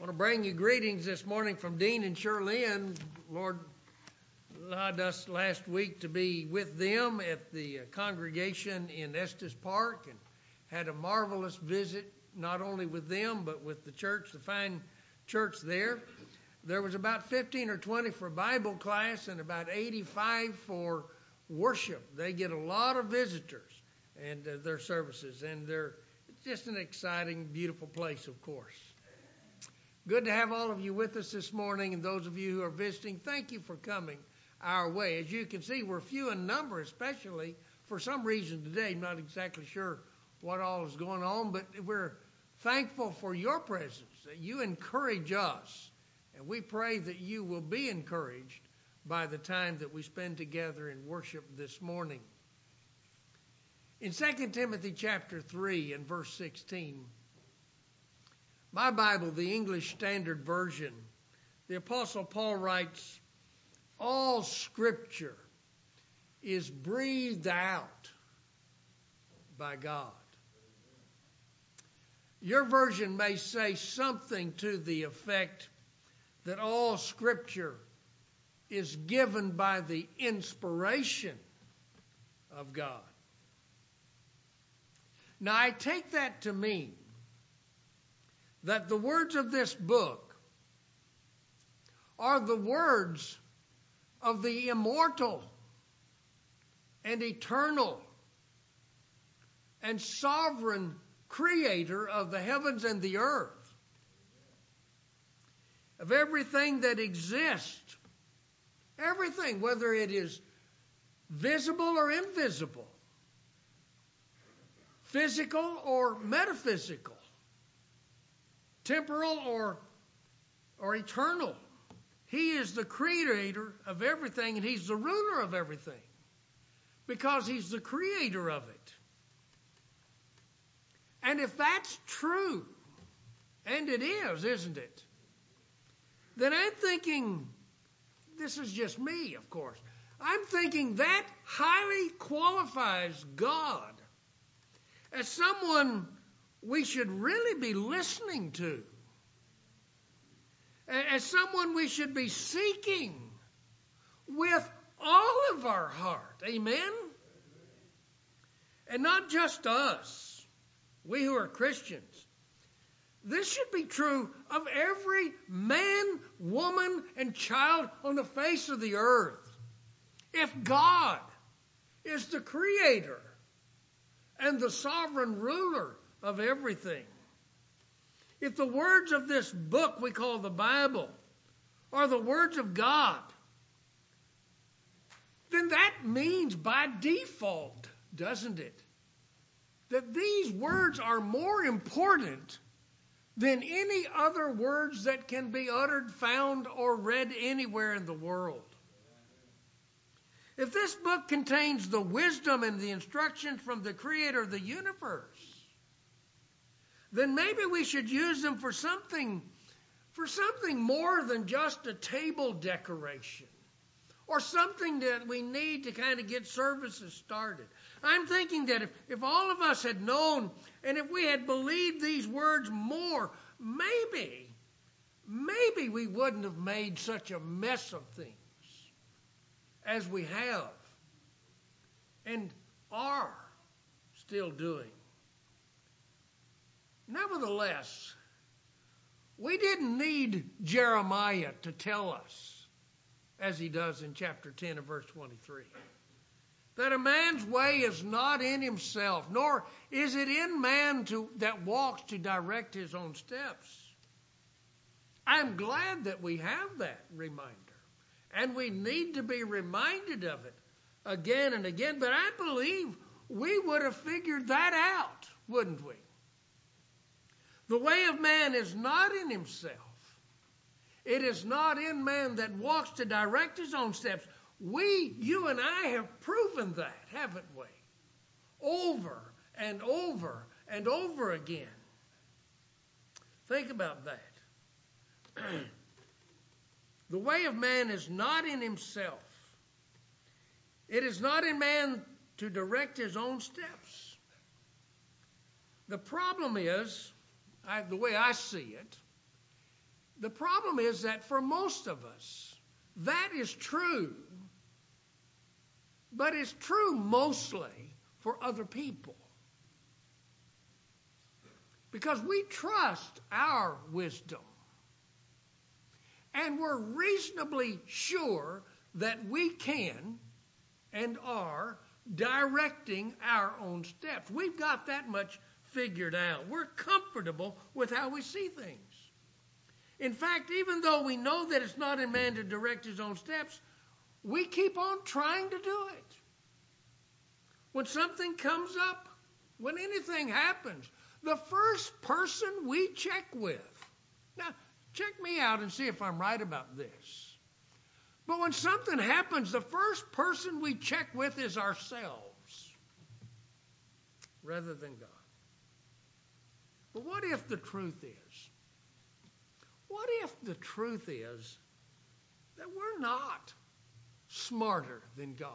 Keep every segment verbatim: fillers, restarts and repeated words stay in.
want to bring you greetings this morning from Dean and Shirley. Lord allowed us last week to be with them at the congregation in Estes Park and had a marvelous visit, not only with them, but with the church, the fine church there. There was about fifteen or twenty for Bible class and about eighty-five for worship. They get a lot of visitors and uh, their services, and they're it's just an exciting, beautiful place, of course. Good to have all of you with us this morning, and those of you who are visiting, thank you for coming our way. As you can see, we're few in number, especially for some reason today. I'm not exactly sure what all is going on, but we're thankful for your presence, that you encourage us, and we pray that you will be encouraged by the time that we spend together in worship this morning. In Second Timothy chapter three and verse sixteen, my Bible, the English Standard Version, the Apostle Paul writes, all Scripture is breathed out by God. Your version may say something to the effect that all Scripture is given by the inspiration of God. Now, I take that to mean that the words of this book are the words of the immortal and eternal and sovereign creator of the heavens and the earth, of everything that exists, everything, whether it is visible or invisible, physical or metaphysical, temporal or, or eternal. He is the creator of everything, and he's the ruler of everything because he's the creator of it. And if that's true, and it is, isn't it, then I'm thinking, this is just me, of course, I'm thinking that highly qualifies God as someone we should really be listening to, as someone we should be seeking with all of our heart. Amen? And not just us, we who are Christians. This should be true of every man, woman, and child on the face of the earth. If God is the creator and the sovereign ruler of everything, if the words of this book we call the Bible are the words of God, then that means by default, doesn't it, that these words are more important than any other words that can be uttered, found, or read anywhere in the world. If this book contains the wisdom and the instructions from the creator of the universe, then maybe we should use them for something, for something more than just a table decoration or something that we need to kind of get services started. I'm thinking that if, if all of us had known and if we had believed these words more, maybe, maybe we wouldn't have made such a mess of things as we have and are still doing. Nevertheless, we didn't need Jeremiah to tell us, as he does in chapter ten and verse twenty-three, that a man's way is not in himself, nor is it in man to, that walks to direct his own steps. I'm glad that we have that reminder, and we need to be reminded of it again and again, but I believe we would have figured that out, wouldn't we? The way of man is not in himself. It is not in man that walks to direct his own steps. We, you and I, have proven that, haven't we? Over and over and over again. Think about that. The way of man is not in himself. It is not in man to direct his own steps. The problem is, I, the way I see it, The problem is that for most of us, that is true, but it's true mostly for other people. Because we trust our wisdom. And we're reasonably sure that we can and are directing our own steps. We've got that much figured out. We're comfortable with how we see things. In fact, even though we know that it's not in man to direct his own steps, we keep on trying to do it. When something comes up, when anything happens, the first person we check with. Now, check me out and see if I'm right about this. But when something happens, the first person we check with is ourselves rather than God. But what if the truth is? What if the truth is that we're not smarter than God?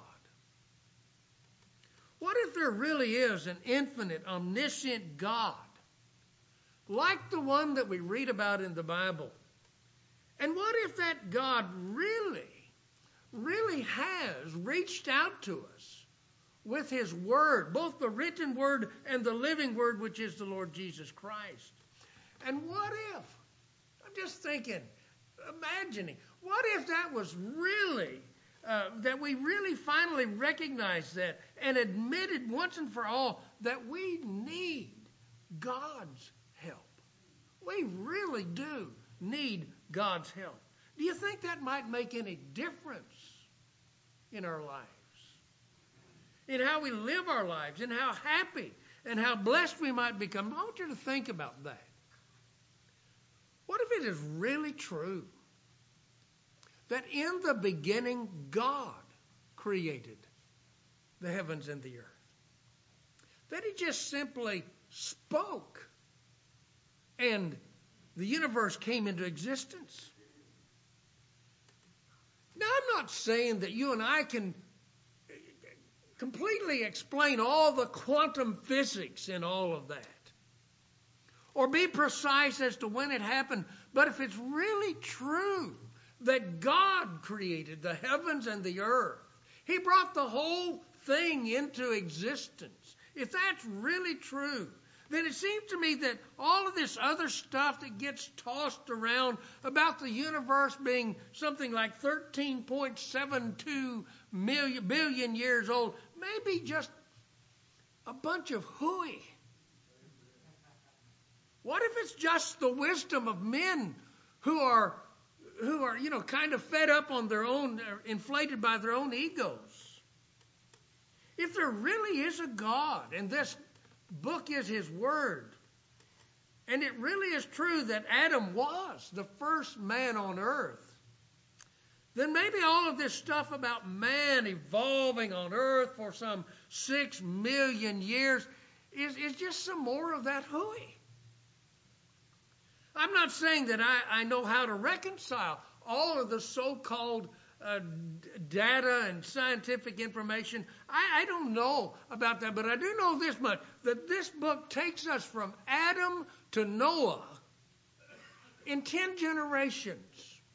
What if there really is an infinite, omniscient God, like the one that we read about in the Bible? And what if that God really, really has reached out to us with his word, both the written word and the living word, which is the Lord Jesus Christ? And what if, I'm just thinking, imagining, what if that was really, uh, that we really finally recognized that and admitted once and for all that we need God's help? We really do need God's help. Do you think that might make any difference in our lives? In how we live our lives, in how happy and how blessed we might become? I want you to think about that. What if it is really true that in the beginning God created the heavens and the earth? That he just simply spoke and the universe came into existence. Now, I'm not saying that you and I can completely explain all the quantum physics in all of that, or be precise as to when it happened. But if it's really true that God created the heavens and the earth, he brought the whole thing into existence. If that's really true, then it seems to me that all of this other stuff that gets tossed around about the universe being something like thirteen point seven two million, billion years old may be just a bunch of hooey. What if it's just the wisdom of men who are, who are, you know, kind of fed up on their own, inflated by their own egos? If there really is a God, and this book is his word, and it really is true that Adam was the first man on earth, then maybe all of this stuff about man evolving on earth for some six million years is, is just some more of that hooey. I'm not saying that I, I know how to reconcile all of the so-called uh, data and scientific information. I, I don't know about that, but I do know this much, that this book takes us from Adam to Noah in ten generations.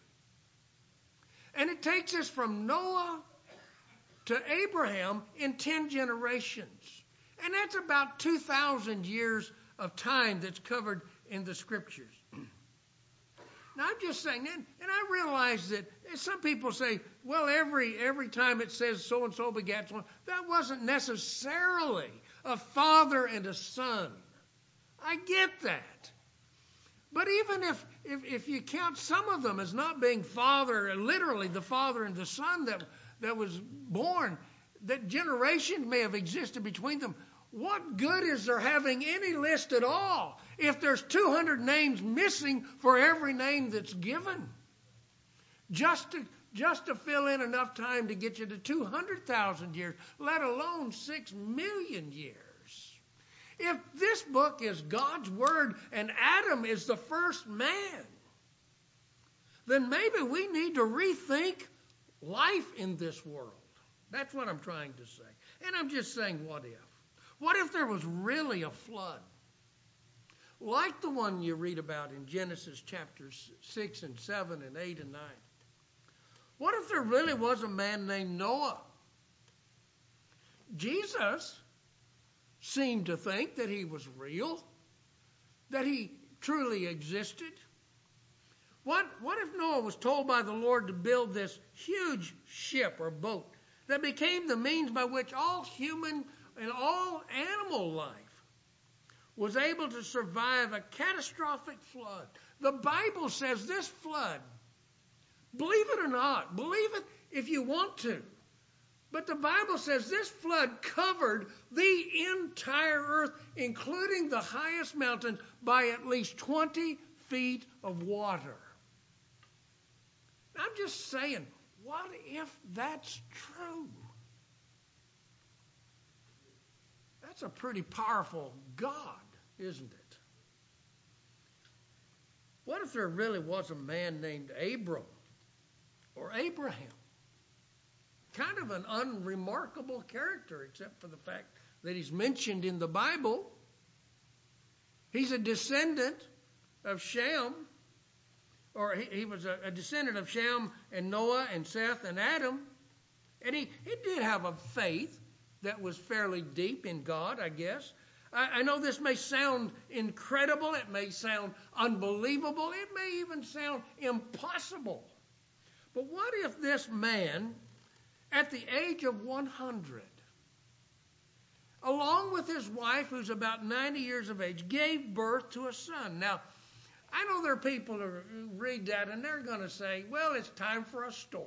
And it takes us from Noah to Abraham in ten generations. And that's about two thousand years of time that's covered in the scriptures. Now, I'm just saying, and, and I realize that some people say, well, every every time it says so-and-so begat so, that wasn't necessarily a father and a son. I get that. But even if, if, if you count some of them as not being father, literally the father and the son that, that was born, that generation may have existed between them, what good is there having any list at all if there's two hundred names missing for every name that's given? Just to, just to fill in enough time to get you to two hundred thousand years, let alone six million years. If this book is God's word and Adam is the first man, then maybe we need to rethink life in this world. That's what I'm trying to say. And I'm just saying, what if? What if there was really a flood? like the one you read about in Genesis chapters six and seven and eight and nine? What if there really was a man named Noah? Jesus seemed to think that he was real, that he truly existed. What, what if Noah was told by the Lord to build this huge ship or boat that became the means by which all human and all animal life was able to survive a catastrophic flood? The Bible says this flood, believe it or not, believe it if you want to, but the Bible says this flood covered the entire earth, including the highest mountain, by at least twenty feet of water. I'm just saying, what if that's true? That's a pretty powerful God, isn't it? What if there really was a man named Abram or Abraham? Kind of an unremarkable character, except for the fact that he's mentioned in the Bible. He's a descendant of Shem, or he, he was a, a descendant of Shem and Noah and Seth and Adam. And he, he did have a faith that was fairly deep in God, I guess. I, I know this may sound incredible. It may sound unbelievable. It may even sound impossible. But what if this man, at the age of one hundred, along with his wife, who's about ninety years of age, gave birth to a son? Now, I know there are people who read that and they're going to say, well, it's time for a story.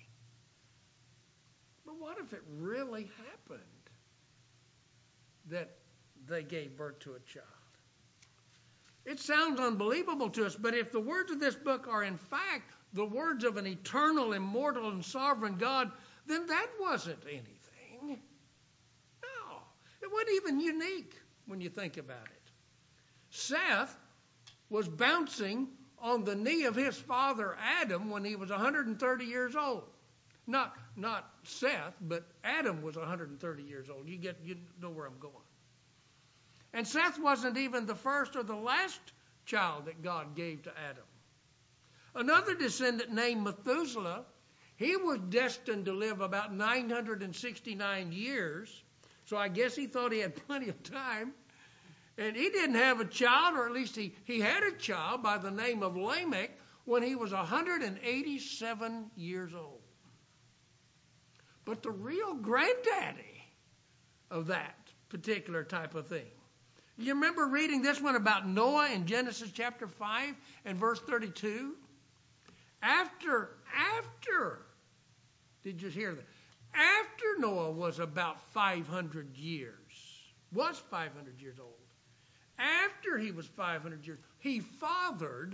But what if it really happened that they gave birth to a child? It sounds unbelievable to us, but if the words of this book are in fact the words of an eternal, immortal, and sovereign God, then that wasn't anything. No, it wasn't even unique when you think about it. Seth was bouncing on the knee of his father Adam when he was one hundred thirty years old. Not, not Seth, but Adam was one hundred thirty years old. You get, you know where I'm going. And Seth wasn't even the first or the last child that God gave to Adam. Another descendant named Methuselah, he was destined to live about nine hundred sixty-nine years. So I guess he thought he had plenty of time. And he didn't have a child, or at least he, he had a child by the name of Lamech when he was one hundred eighty-seven years old. But the real granddaddy of that particular type of thing, you remember reading this one about Noah in Genesis chapter five and verse thirty-two? After, after, did you hear that? After Noah was about five hundred years, was five hundred years old, after he was five hundred years, he fathered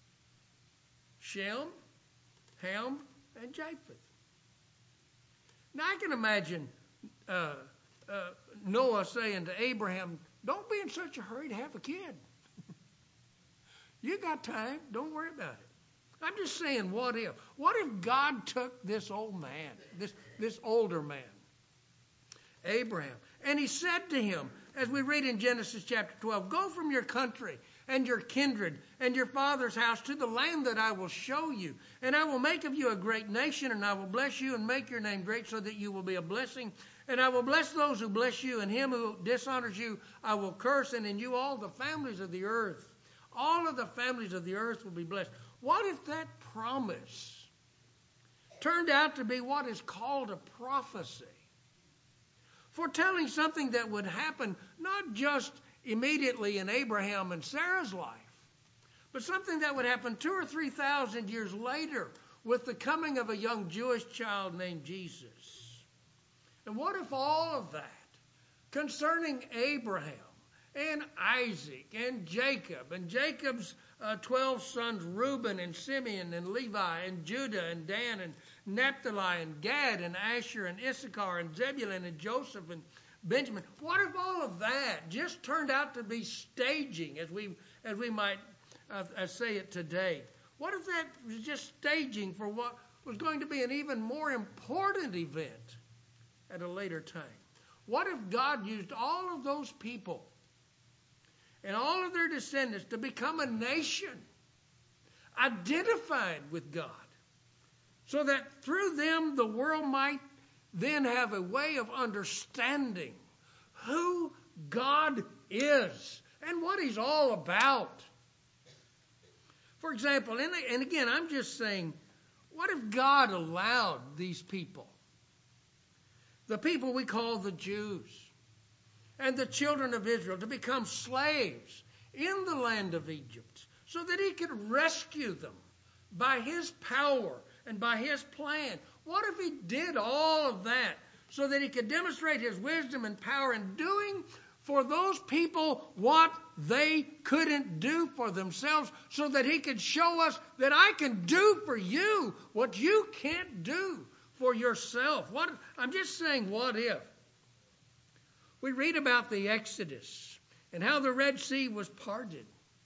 Shem, Ham, and Japheth. Now I can imagine uh, uh, Noah saying to Abraham, don't be in such a hurry to have a kid. You got time. Don't worry about it. I'm just saying, what if? What if God took this old man, this, this older man, Abraham, and he said to him, as we read in Genesis chapter twelve, go from your country and your kindred and your father's house to the land that I will show you. And I will make of you a great nation, and I will bless you and make your name great so that you will be a blessing. And I will bless those who bless you, and him who dishonors you I will curse, and in you all the families of the earth, all of the families of the earth will be blessed. What if that promise turned out to be what is called a prophecy, foretelling something that would happen not just immediately in Abraham and Sarah's life, but something that would happen two or three thousand years later with the coming of a young Jewish child named Jesus? And what if all of that concerning Abraham and Isaac and Jacob and Jacob's uh, twelve sons, Reuben and Simeon and Levi and Judah and Dan and Naphtali and Gad and Asher and Issachar and Zebulun and Joseph and Benjamin, what if all of that just turned out to be staging, as we as we might uh, uh, say it today? What if that was just staging for what was going to be an even more important event at a later time? What if God used all of those people and all of their descendants to become a nation identified with God, so that through them the world might then have a way of understanding who God is and what He's all about. For example, and, and again, I'm just saying, what if God allowed these people, the people we call the Jews, and the children of Israel, to become slaves in the land of Egypt, so that He could rescue them by His power and by His plan? What if He did all of that so that He could demonstrate His wisdom and power in doing for those people what they couldn't do for themselves, so that He could show us that I can do for you what you can't do for yourself? What, I'm just saying, what if? We read about the Exodus and how the Red Sea was parted.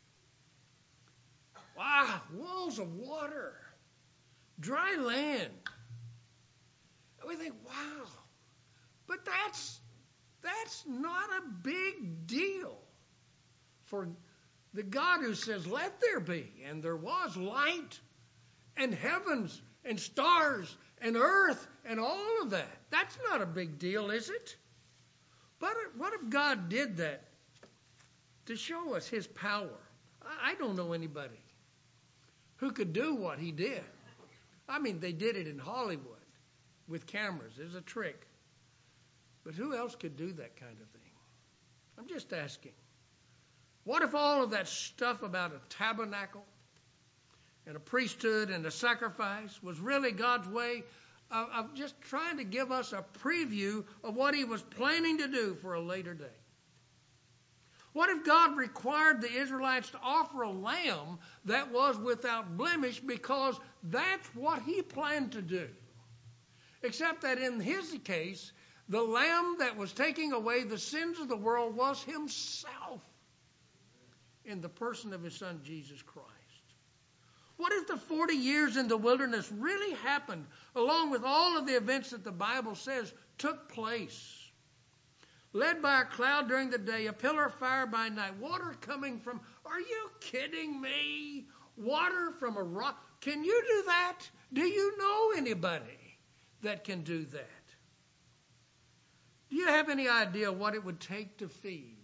Wow, walls of water, dry land. And we think, wow, but that's that's not a big deal for the God who says, let there be, and there was light, and heavens, and stars, and earth, and all of that. That's not a big deal, is it? But what if God did that to show us His power? I don't know anybody who could do what He did. I mean, they did it in Hollywood with cameras. It's a trick. But who else could do that kind of thing? I'm just asking. What if all of that stuff about a tabernacle and a priesthood and a sacrifice was really God's way of, of just trying to give us a preview of what He was planning to do for a later day? What if God required the Israelites to offer a lamb that was without blemish, because that's what He planned to do? Except that in His case, the lamb that was taking away the sins of the world was Himself, in the person of His Son, Jesus Christ. What if the forty years in the wilderness really happened, along with all of the events that the Bible says took place? Led by a cloud during the day, a pillar of fire by night, water coming from, are you kidding me? Water from a rock. Can you do that? Do you know anybody that can do that? Do you have any idea what it would take to feed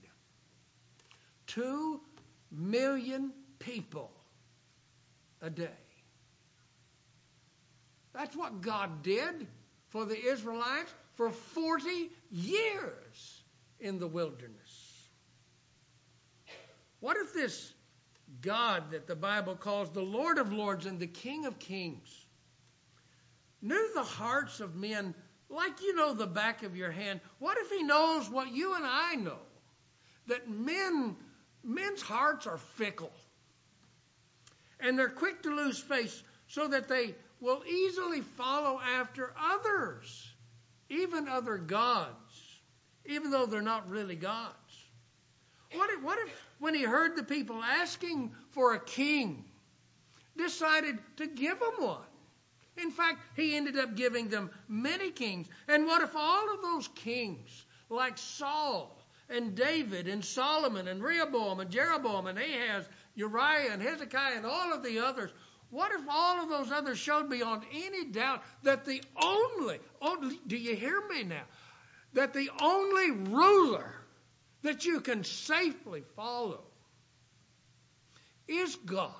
two million people a day? That's what God did for the Israelites for forty years in the wilderness. What if this God that the Bible calls the Lord of Lords and the King of Kings knew the hearts of men like you know the back of your hand? What if He knows what you and I know, that men, men's hearts are fickle, and they're quick to lose faith, so that they will easily follow after others, even other gods, even though they're not really gods? What if, what if when He heard the people asking for a king, decided to give them one? In fact, He ended up giving them many kings. And what if all of those kings, like Saul and David and Solomon and Rehoboam and Jeroboam and Ahaz, Uriah and Hezekiah and all of the others, what if all of those others showed beyond any doubt that the only, only, do you hear me now, that the only ruler that you can safely follow is God?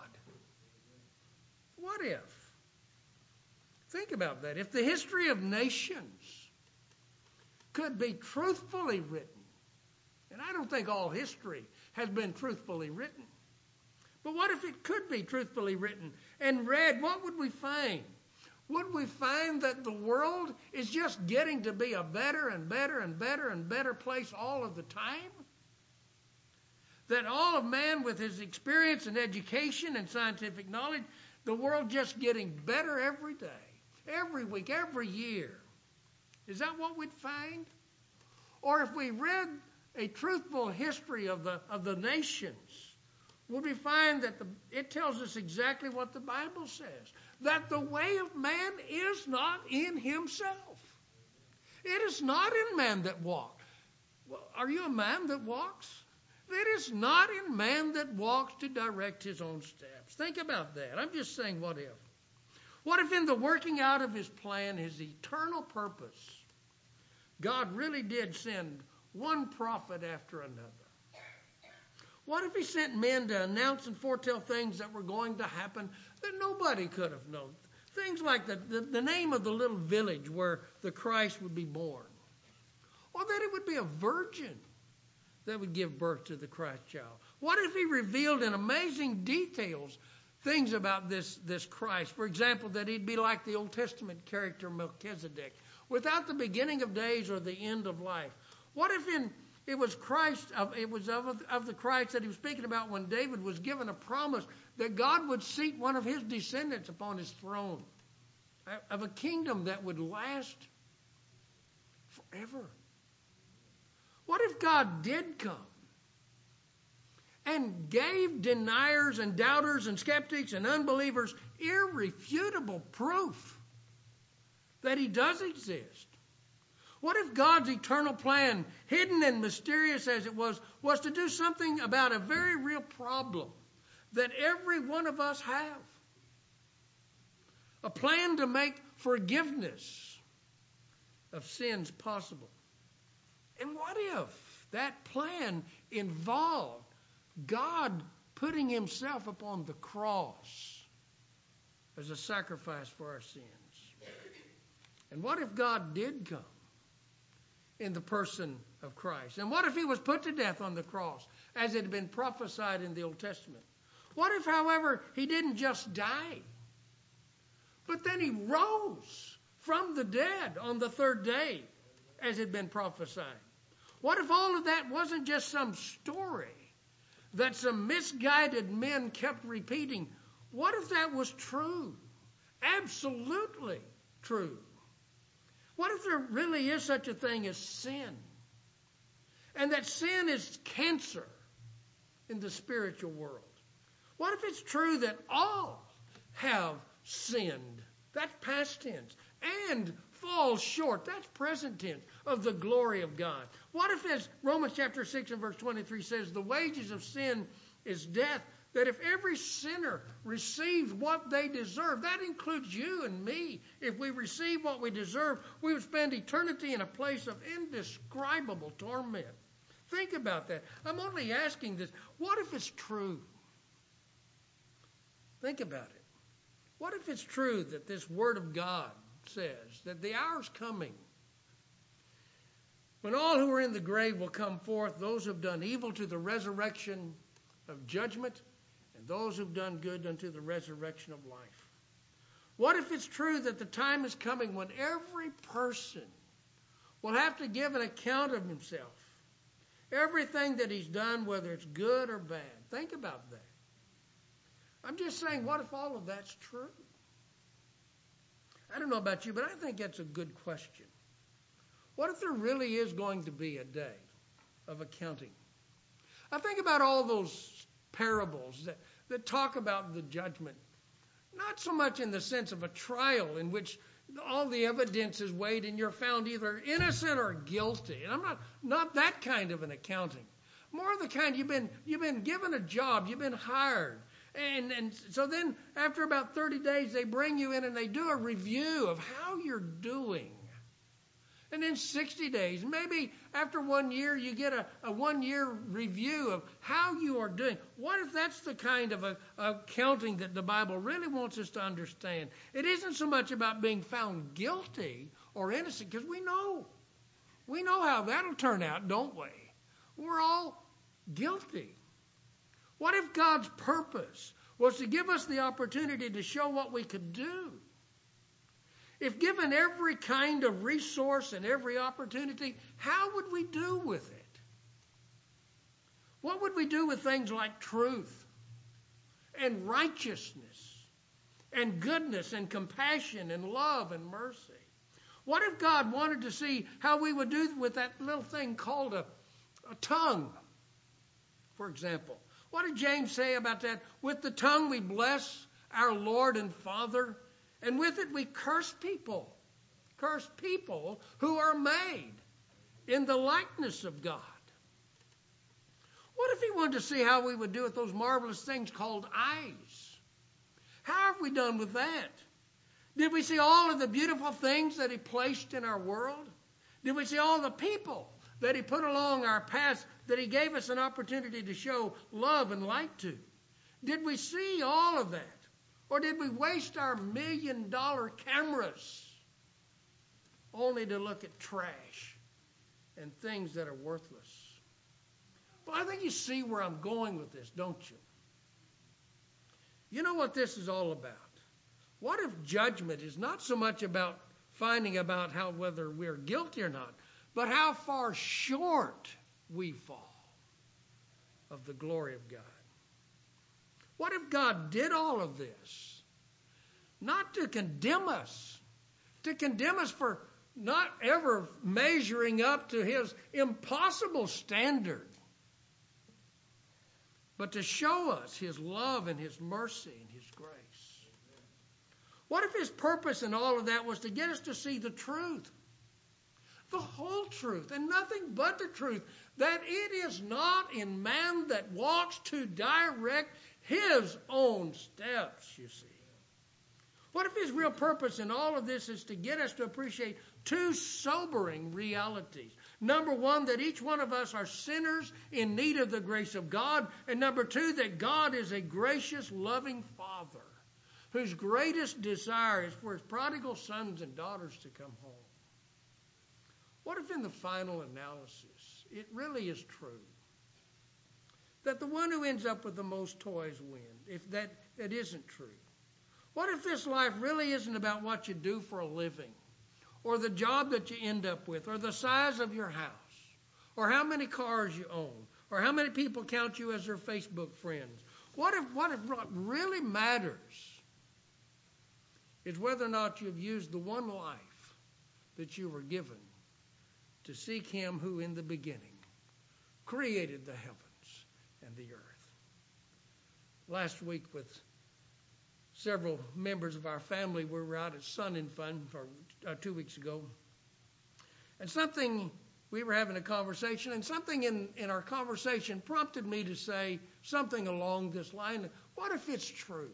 What if? Think about that. If the history of nations could be truthfully written, and I don't think all history has been truthfully written, but what if it could be truthfully written and read? What would we find? Would we find that the world is just getting to be a better and better and better and better place all of the time? That all of man, with his experience and education and scientific knowledge, the world just getting better every day, every week, every year? Is that what we'd find? Or if we read a truthful history of the of the nations, would we find that the, it tells us exactly what the Bible says, that the way of man is not in himself. It is not in man that walks. Well, are you a man that walks? It is not in man that walks to direct his own steps. Think about that. I'm just saying, what if? What if in the working out of his plan, his eternal purpose, God really did send one prophet after another? What if he sent men to announce and foretell things that were going to happen that nobody could have known? Things like the, the, the name of the little village where the Christ would be born. Or that it would be a virgin that would give birth to the Christ child. What if he revealed in amazing details things about this, this Christ? For example, that he'd be like the Old Testament character Melchizedek, without the beginning of days or the end of life. What if in it was Christ, it was of, of the Christ that he was speaking about when David was given a promise that God would seat one of his descendants upon his throne, of a kingdom that would last forever? What if God did come and gave deniers and doubters and skeptics and unbelievers irrefutable proof that he does exist? What if God's eternal plan, hidden and mysterious as it was, was to do something about a very real problem that every one of us have? A plan to make forgiveness of sins possible. And what if that plan involved God putting himself upon the cross as a sacrifice for our sins? And what if God did come in the person of Christ? And what if he was put to death on the cross as it had been prophesied in the Old Testament? What if, however, he didn't just die, but then he rose from the dead on the third day as had been prophesied? What if all of that wasn't just some story that some misguided men kept repeating? What if that was true? Absolutely true. What if there really is such a thing as sin? And that sin is cancer in the spiritual world? What if it's true that all have sinned? That's past tense. And fall short, that's present tense, of the glory of God. What if, as Romans chapter six and verse twenty-three says, the wages of sin is death, that if every sinner received what they deserve, that includes you and me, if we receive what we deserve, we would spend eternity in a place of indescribable torment. Think about that. I'm only asking this. What if it's true? Think about it. What if it's true that this Word of God says that the hour's coming when all who are in the grave will come forth, those who have done evil to the resurrection of judgment, and those who've done good unto the resurrection of life? What if it's true that the time is coming when every person will have to give an account of himself, everything that he's done, whether it's good or bad? Think about that. I'm just saying, what if all of that's true? I don't know about you, but I think that's a good question. What if there really is going to be a day of accounting? I think about all those parables that, that talk about the judgment, not so much in the sense of a trial in which all the evidence is weighed and you're found either innocent or guilty. And I'm not, not that kind of an accounting. More the kind you've been, you've been given a job, you've been hired. And, and so then after about thirty days, they bring you in and they do a review of how you're doing. And in sixty days, maybe after one year, you get a, a one-year review of how you are doing. What if that's the kind of a, a accounting that the Bible really wants us to understand? It isn't so much about being found guilty or innocent, because we know. We know how that'll turn out, don't we? We're all guilty. What if God's purpose was to give us the opportunity to show what we could do? If given every kind of resource and every opportunity, how would we do with it? What would we do with things like truth and righteousness and goodness and compassion and love and mercy? What if God wanted to see how we would do with that little thing called a, a tongue, for example? What did James say about that? With the tongue we bless our Lord and Father, and with it we curse people. Curse people who are made in the likeness of God. What if wanted to see how we would do with those marvelous things called eyes. How have we done with that? Did we see all of the beautiful things that he placed in our world? Did we see all the people that he put along our paths that he gave us an opportunity to show love and light to? Did we see all of that? Or did we waste our million dollar cameras only to look at trash and things that are worthless? Well, I think you see where I'm going with this, don't you? You know what this is all about? What if judgment is not so much about finding about how whether we're guilty or not, but how far short we fall of the glory of God? What if God did all of this not to condemn us, to condemn us for not ever measuring up to his impossible standard, but to show us his love and his mercy and his grace? What if his purpose in all of that was to get us to see the truth, the whole truth, and nothing but the truth, that it is not in man that walks to direct his own steps, you see? What if his real purpose in all of this is to get us to appreciate two sobering realities? Number one, that each one of us are sinners in need of the grace of God. And number two, that God is a gracious, loving Father whose greatest desire is for his prodigal sons and daughters to come home. What if in the final analysis it really is true that the one who ends up with the most toys wins, if that, that isn't true? What if this life really isn't about what you do for a living, or the job that you end up with, or the size of your house, or how many cars you own, or how many people count you as their Facebook friends? What if what if what really matters is whether or not you've used the one life that you were given to seek him who in the beginning created the heavens and the earth? Last week with several members of our family, we were out at Sun and Fun for uh, two weeks ago. And something, we were having a conversation, and something in, in our conversation prompted me to say something along this line. What if it's true?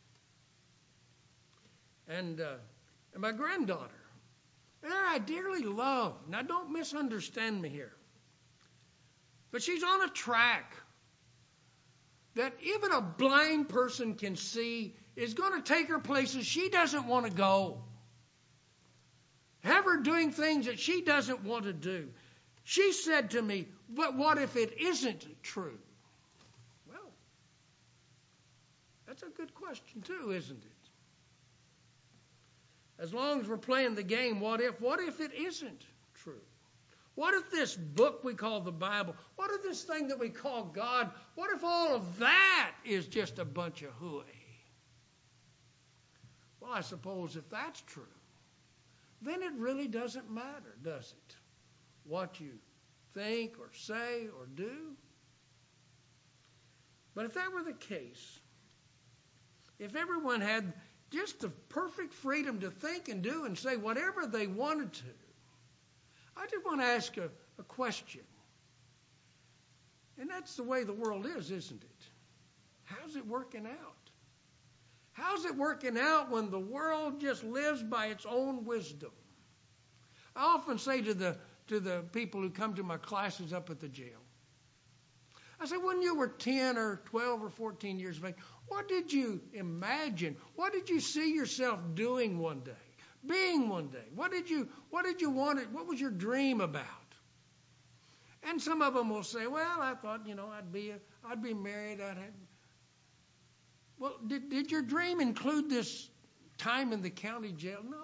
And, uh, and my granddaughter, there I dearly love. Now, don't misunderstand me here. But she's on a track that even a blind person can see is going to take her places she doesn't want to go. Have her doing things that she doesn't want to do. She said to me, but what if it isn't true? Well, that's a good question too, isn't it? As long as we're playing the game, what if? What if it isn't true? What if this book we call the Bible, what if this thing that we call God, what if all of that is just a bunch of hooey? Well, I suppose if that's true, then it really doesn't matter, does it? What you think or say or do. But if that were the case, if everyone had just the perfect freedom to think and do and say whatever they wanted to, I just want to ask a, a question. And that's the way the world is, isn't it? How's it working out? How's it working out when the world just lives by its own wisdom? I often say to the to the people who come to my classes up at the jail, I say, when you were ten or twelve or fourteen years of age, what did you imagine? What did you see yourself doing one day? Being one day? What did you what did you want it? What was your dream about? And some of them will say, well, I thought, you know, I'd be a, I'd be married, I'd have. Well, did did your dream include this time in the county jail? No.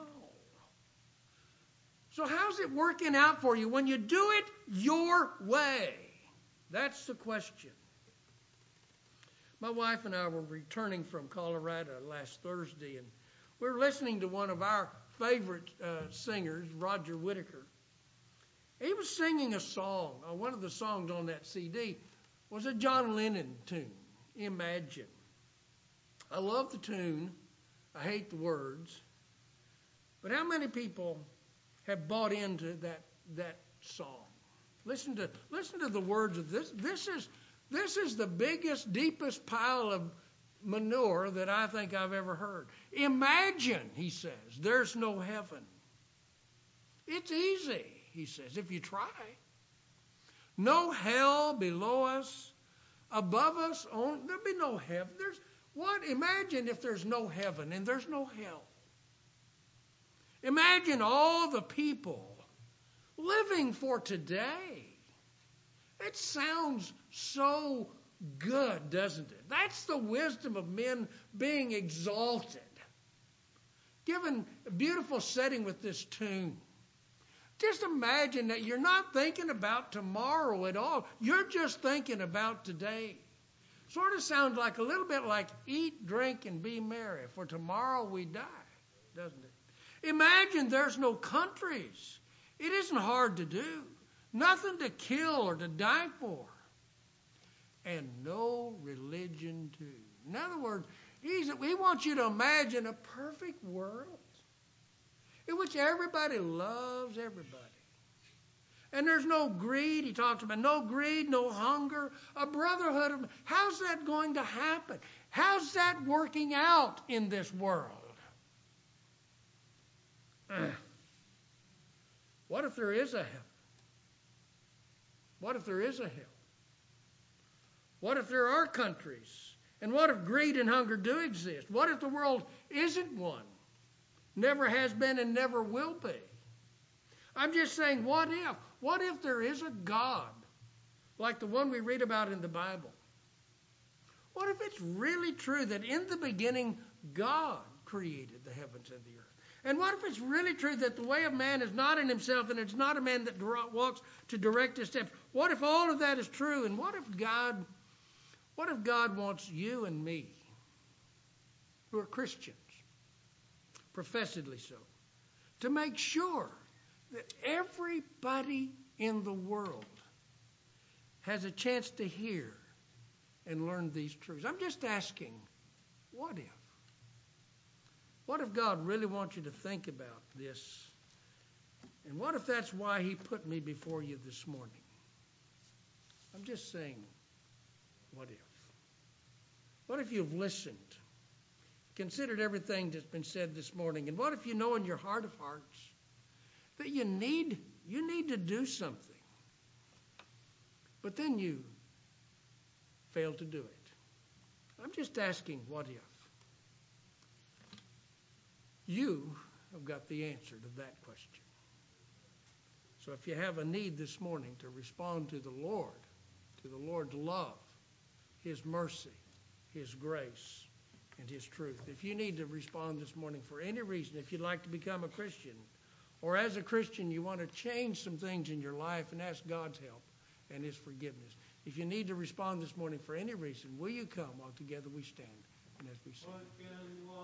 So how's it working out for you when you do it your way? That's the question. My wife and I were returning from Colorado last Thursday, and we were listening to one of our favorite uh, singers, Roger Whittaker. He was singing a song. Uh, one of the songs on that C D was a John Lennon tune, Imagine. I love the tune. I hate the words. But how many people have bought into that that song? Listen to listen to the words of this. This is This is the biggest, deepest pile of manure that I think I've ever heard. Imagine, he says, there's no heaven. It's easy, he says, if you try. No hell below us, above us, on, there'll be no heaven. There's what? Imagine if there's no heaven and there's no hell. Imagine all the people living for today. It sounds so good, doesn't it? That's the wisdom of men being exalted. Given a beautiful setting with this tune. Just imagine that you're not thinking about tomorrow at all. You're just thinking about today. Sort of sounds like a little bit like eat, drink, and be merry, for tomorrow we die, doesn't it? Imagine there's no countries. It isn't hard to do. Nothing to kill or to die for. And no religion too. In other words, he's, he wants you to imagine a perfect world in which everybody loves everybody. And there's no greed. He talks about no greed, no hunger, a brotherhood of... How's that going to happen? How's that working out in this world? Uh, what if there is a heaven? What if there is a hell? What if there are countries? And what if greed and hunger do exist? What if the world isn't one? Never has been and never will be. I'm just saying, what if? What if there is a God like the one we read about in the Bible? What if it's really true that in the beginning God created the heavens and the earth? And what if it's really true that the way of man is not in himself and it's not a man that walks to direct his steps? What if all of that is true? And what if God, what if God wants you and me, who are Christians, professedly so, to make sure that everybody in the world has a chance to hear and learn these truths? I'm just asking, what if? What if God really wants you to think about this? And what if that's why he put me before you this morning? I'm just saying, what if? What if you've listened, considered everything that's been said this morning, and what if you know in your heart of hearts that you need, you need to do something, but then you fail to do it? I'm just asking, what if? You have got the answer to that question. So if you have a need this morning to respond to the Lord, to the Lord's love, his mercy, his grace, and his truth. If you need to respond this morning for any reason, if you'd like to become a Christian, or as a Christian you want to change some things in your life and ask God's help and his forgiveness. If you need to respond this morning for any reason, will you come while together we stand and as we sing?